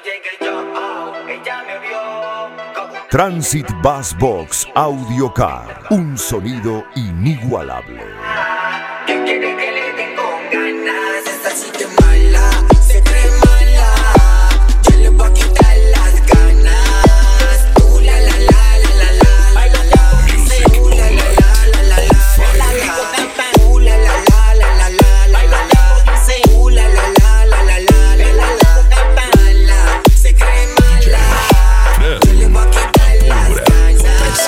llegué yo, ella me vio. Transit Bass Box Audio Car, un sonido inigualable. ¿Qué quiere que le den con ganas? Esta sí que mala, se cree mala. Yo le voy a quitar las ganas. La la la la la la. Baila la music. La la la la la la. La digo canta. La la la la la la. Baila la dice. La la la la la la. La digo canta. Mala, se cree mala. Yo le voy a quitar las ganas.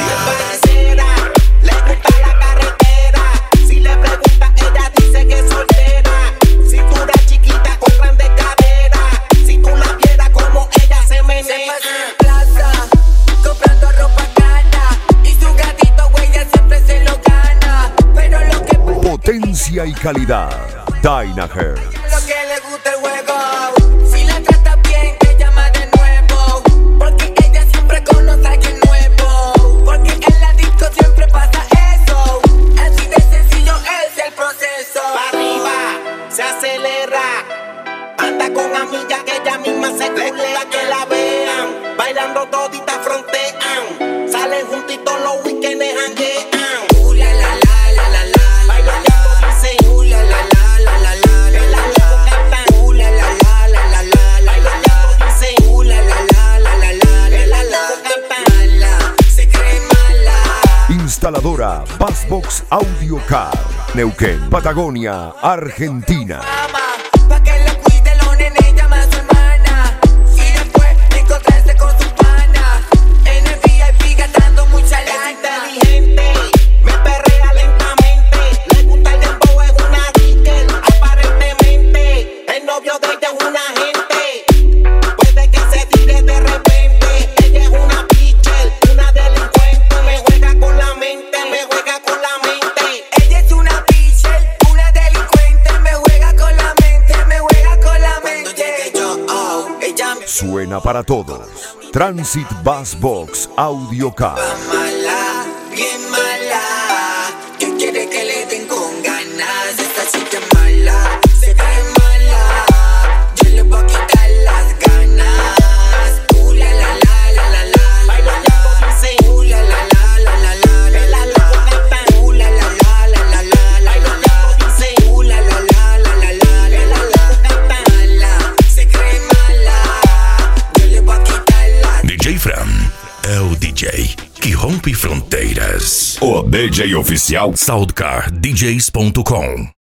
Le gusta la carretera. Si le pregunta, ella dice que es soltera. Si tú eres chiquita con grande cadera. Si tú la vieras como ella se menea. Se pasa en plaza, comprando ropa cara. Y su gatito, güey, ella siempre se lo gana. Pero lo que Potencia y calidad. Dynahead. lo que le gusta el juego. Si la trata bien, te llama de nuevo. Porque ella siempre conoce a alguien nuevo. Porque en la disco siempre pasa eso. Así de sencillo es el proceso. Pa' arriba, se acelera. Anda con amigas que ella misma se culea. Que la vean, bailando toditas frontean. Salen juntitos los weekends, janguean. La la la la la la. Bailando dice la la la la la la. La cantan la la la la la la. Bailando dice la la la la la la. La cantan mala, se cree mala. Instaladora Bass Box Audio Car, Neuquén, Patagonia, Argentina. Pa' que le cuide los nenes, llama a su hermana. Y después encontrarse con su pana. En el VIP gastando mucha lana. Es inteligente, me perrea lentamente. Le gusta el dembow, es una dicker. Aparentemente, el novio de ella es una agente. Puede que se tire de repente. Ella es una pitcher, una delincuente. Me juega con la mente, me juega con la mente. Ella es una pitcher, una delincuente. Me juega con la mente, me juega con la mente. Cuando llegue yo, ella me Suena para todos. Transit Bass Box Audio Car. mala, bien mala. ¿Qué quiere que le den con ganas? Esta sí que mala, se cree mala. Yo le voy a quitar las ganas. La la la la la la. Bailando dice la la la la la la. La cantan la la la la la la. Bailando dice la la la la la la. La cantan mala, se cree mala. Yo le voy a quitar las DJ Fran é o DJ que rompe fronteiras. O DJ oficial SoundCardDJs.com.